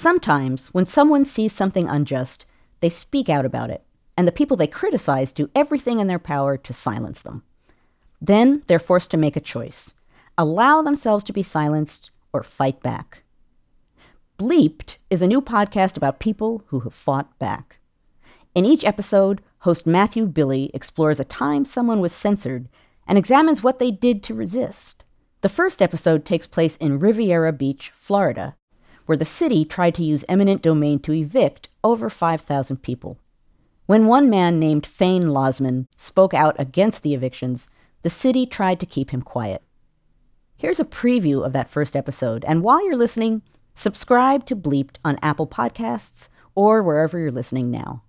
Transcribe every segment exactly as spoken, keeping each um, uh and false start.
Sometimes, when someone sees something unjust, they speak out about it, and the people they criticize do everything in their power to silence them. Then they're forced to make a choice: allow themselves to be silenced or fight back. Bleeped is a new podcast about people who have fought back. In each episode, host Matthew Billy explores a time someone was censored and examines what they did to resist. The first episode takes place in Riviera Beach, Florida, where the city tried to use eminent domain to evict over five thousand people. When one man named Fane Losman spoke out against the evictions, the city tried to keep him quiet. Here's a preview of that first episode, and while you're listening, subscribe to Bleeped on Apple Podcasts or wherever you're listening now.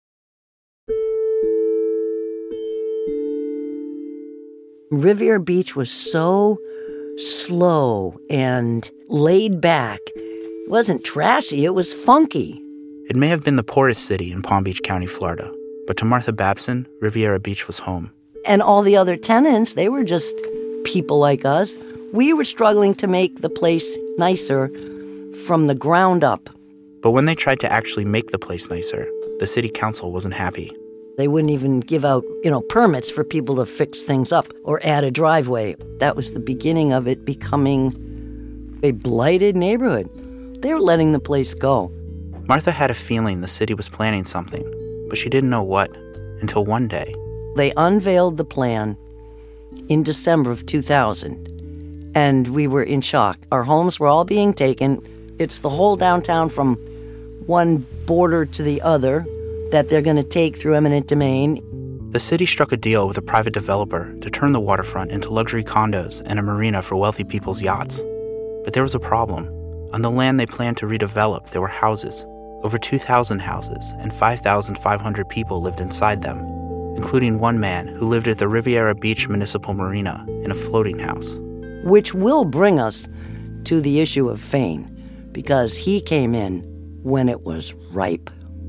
Riviera Beach was so slow and laid back. It wasn't trashy, it was funky. It may have been the poorest city in Palm Beach County, Florida, but to Martha Babson, Riviera Beach was home. And all the other tenants, they were just people like us. We were struggling to make the place nicer from the ground up. But when they tried to actually make the place nicer, the city council wasn't happy. They wouldn't even give out, you know, permits for people to fix things up or add a driveway. That was the beginning of it becoming a blighted neighborhood. They were letting the place go. Martha had a feeling the city was planning something, but she didn't know what, until one day. They unveiled the plan in December of two thousand, and we were in shock. Our homes were all being taken. It's the whole downtown from one border to the other that they're going to take through eminent domain. The city struck a deal with a private developer to turn the waterfront into luxury condos and a marina for wealthy people's yachts. But there was a problem. On the land they planned to redevelop, there were houses. Over two thousand houses, and five thousand five hundred people lived inside them, including one man who lived at the Riviera Beach Municipal Marina in a floating house. Which will bring us to the issue of Fane, because he came in when it was ripe.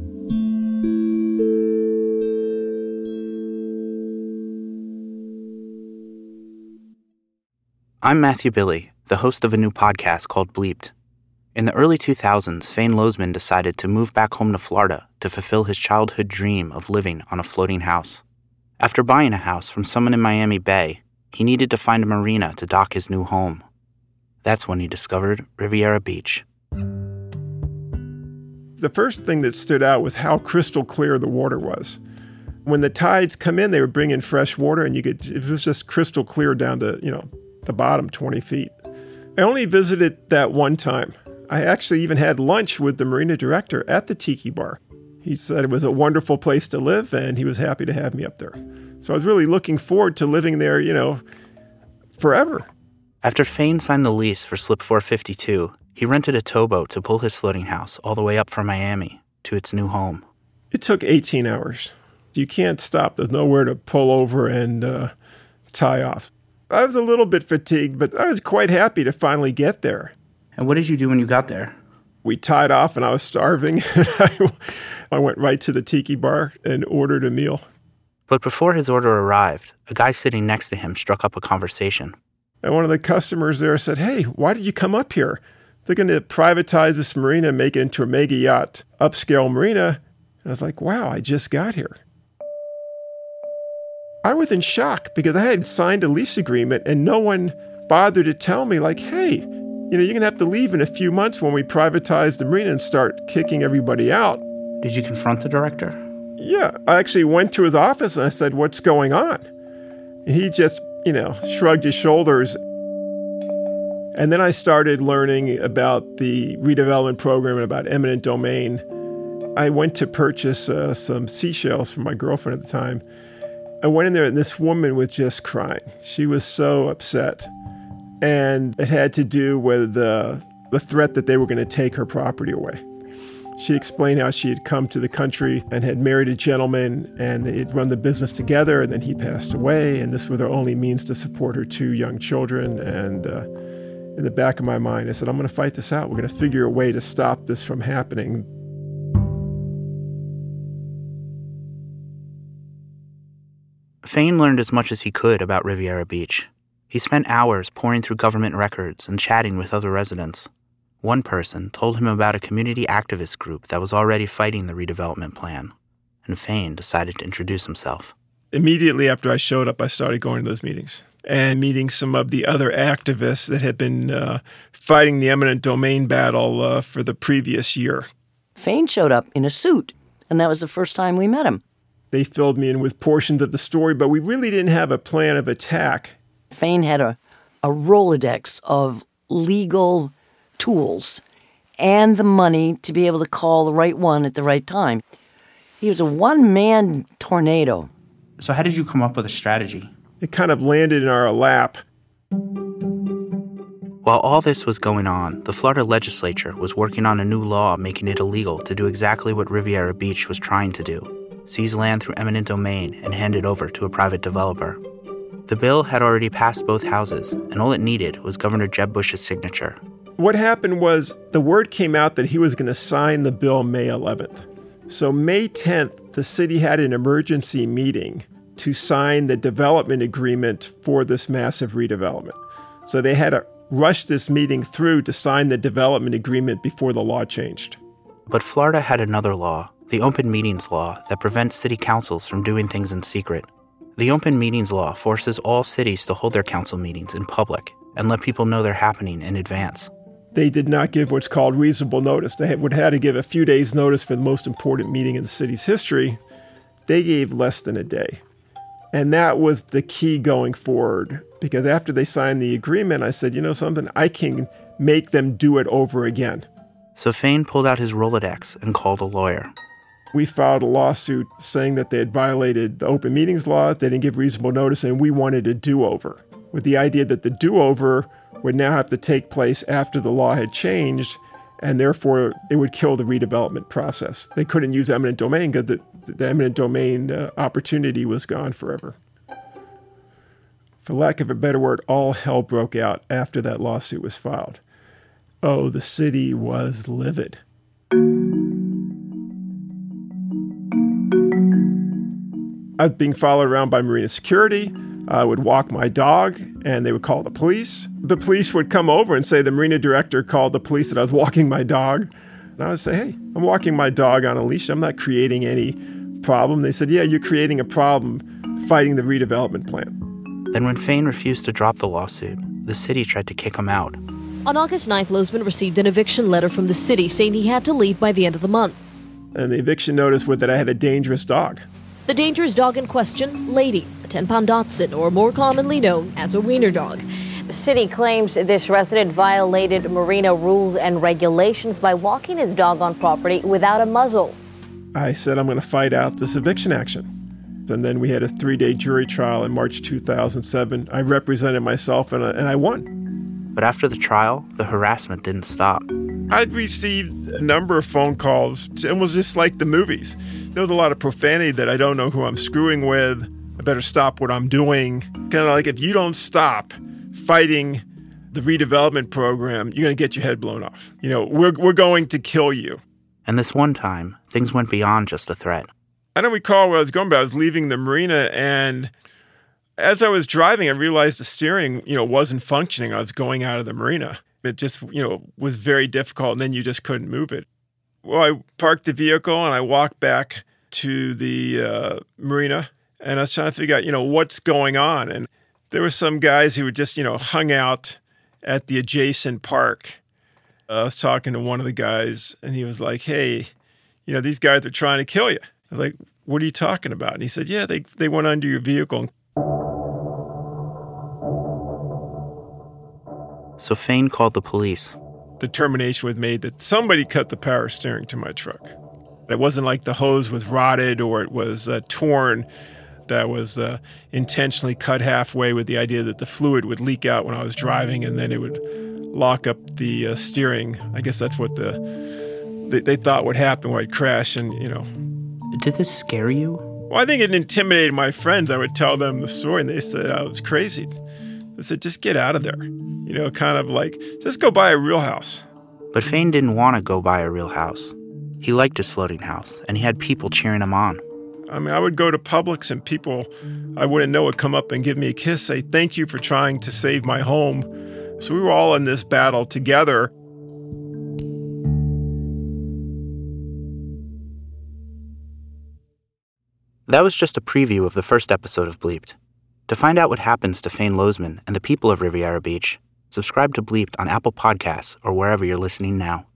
I'm Matthew Billy, the host of a new podcast called Bleeped. In the early two thousands, Fane Losman decided to move back home to Florida to fulfill his childhood dream of living on a floating house. After buying a house from someone in Miami Bay, he needed to find a marina to dock his new home. That's when he discovered Riviera Beach. The first thing that stood out was how crystal clear the water was. When the tides come in, they would bring in fresh water, and you could, it was just crystal clear down to, you know, the bottom twenty feet. I only visited that one time. I actually even had lunch with the marina director at the Tiki Bar. He said it was a wonderful place to live, and he was happy to have me up there. So I was really looking forward to living there, you know, forever. After Fane signed the lease for Slip four fifty-two, he rented a towboat to pull his floating house all the way up from Miami to its new home. It took eighteen hours. You can't stop. There's nowhere to pull over and uh, tie off. I was a little bit fatigued, but I was quite happy to finally get there. And what did you do when you got there? We tied off, and I was starving. I, I went right to the Tiki Bar and ordered a meal. But before his order arrived, a guy sitting next to him struck up a conversation. And one of the customers there said, "Hey, why did you come up here? They're going to privatize this marina and make it into a mega yacht, upscale marina." And I was like, wow, I just got here. I was in shock because I had signed a lease agreement and no one bothered to tell me, like, hey, you know, you're going to have to leave in a few months when we privatize the marina and start kicking everybody out. Did you confront the director? Yeah, I actually went to his office and I said, what's going on? And he just, you know, shrugged his shoulders. And then I started learning about the redevelopment program and about eminent domain. I went to purchase uh, some seashells for my girlfriend at the time. I went in there and this woman was just crying. She was so upset. And it had to do with uh, the threat that they were going to take her property away. She explained how she had come to the country and had married a gentleman and they had run the business together, and then he passed away, and this was their only means to support her two young children. And uh, in the back of my mind, I said, I'm going to fight this out. We're going to figure a way to stop this from happening. Fane learned as much as he could about Riviera Beach. He spent hours poring through government records and chatting with other residents. One person told him about a community activist group that was already fighting the redevelopment plan, and Fain decided to introduce himself. Immediately after I showed up, I started going to those meetings and meeting some of the other activists that had been uh, fighting the eminent domain battle uh, for the previous year. Fain showed up in a suit, and that was the first time we met him. They filled me in with portions of the story, but we really didn't have a plan of attack. Fain had a, a Rolodex of legal tools and the money to be able to call the right one at the right time. He was a one-man tornado. So how did you come up with a strategy? It kind of landed in our lap. While all this was going on, the Florida legislature was working on a new law making it illegal to do exactly what Riviera Beach was trying to do: seize land through eminent domain and hand it over to a private developer. The bill had already passed both houses, and all it needed was Governor Jeb Bush's signature. What happened was the word came out that he was going to sign the bill May eleventh. So May tenth, the city had an emergency meeting to sign the development agreement for this massive redevelopment. So they had to rush this meeting through to sign the development agreement before the law changed. But Florida had another law, the Open Meetings Law, that prevents city councils from doing things in secret. The Open Meetings Law forces all cities to hold their council meetings in public and let people know they're happening in advance. They did not give what's called reasonable notice. They would have had to give a few days' notice for the most important meeting in the city's history. They gave less than a day. And that was the key going forward, because after they signed the agreement, I said, you know something, I can make them do it over again. So Fain pulled out his Rolodex and called a lawyer. We filed a lawsuit saying that they had violated the open meetings laws, they didn't give reasonable notice, and we wanted a do-over, with the idea that the do-over would now have to take place after the law had changed, and therefore it would kill the redevelopment process. They couldn't use eminent domain because the, the eminent domain uh, opportunity was gone forever. For lack of a better word, all hell broke out after that lawsuit was filed. Oh, the city was livid. I was being followed around by Marina security. I would walk my dog, and they would call the police. The police would come over and say the marina director called the police that I was walking my dog. And I would say, hey, I'm walking my dog on a leash. I'm not creating any problem. They said, yeah, you're creating a problem fighting the redevelopment plan. Then when Fain refused to drop the lawsuit, the city tried to kick him out. On August ninth, Lozman received an eviction letter from the city saying he had to leave by the end of the month. And the eviction notice was that I had a dangerous dog. The dangerous dog in question, Lady, a ten-pound Dachshund, or more commonly known as a wiener dog. The city claims this resident violated marina rules and regulations by walking his dog on property without a muzzle. I said, I'm going to fight out this eviction action. And then we had a three-day jury trial in March two thousand seven. I represented myself, and I, and I won. But after the trial, the harassment didn't stop. I'd received a number of phone calls. It was just like the movies. There was a lot of profanity that I don't know who I'm screwing with. I better stop what I'm doing. Kind of like, if you don't stop fighting the redevelopment program, you're going to get your head blown off. You know, we're we're going to kill you. And this one time, things went beyond just a threat. I don't recall where I was going, but I was leaving the marina, and as I was driving, I realized the steering, you know, wasn't functioning. I was going out of the marina. It just, you know, was very difficult, and then you just couldn't move it. Well, I parked the vehicle, and I walked back to the uh, marina, and I was trying to figure out, you know, what's going on. And there were some guys who were just, you know, hung out at the adjacent park. Uh, I was talking to one of the guys, and he was like, hey, you know, these guys are trying to kill you. I was like, what are you talking about? And he said, yeah, they, they went under your vehicle. So Fain called the police. Determination was made that somebody cut the power steering to my truck. It wasn't like the hose was rotted or it was uh, torn. That was uh, intentionally cut halfway with the idea that the fluid would leak out when I was driving, and then it would lock up the uh, steering. I guess that's what the they, they thought would happen when I'd crash, and, you know. Did this scare you? Well, I think it intimidated my friends. I would tell them the story, and they said I was crazy. They said, just get out of there. You know, kind of like, just go buy a real house. But Fain didn't want to go buy a real house. He liked his floating house, and he had people cheering him on. I mean, I would go to Publix, and people I wouldn't know would come up and give me a kiss, say, thank you for trying to save my home. So we were all in this battle together. That was just a preview of the first episode of Bleeped. To find out what happens to Fane Lozman and the people of Riviera Beach, subscribe to Bleeped on Apple Podcasts or wherever you're listening now.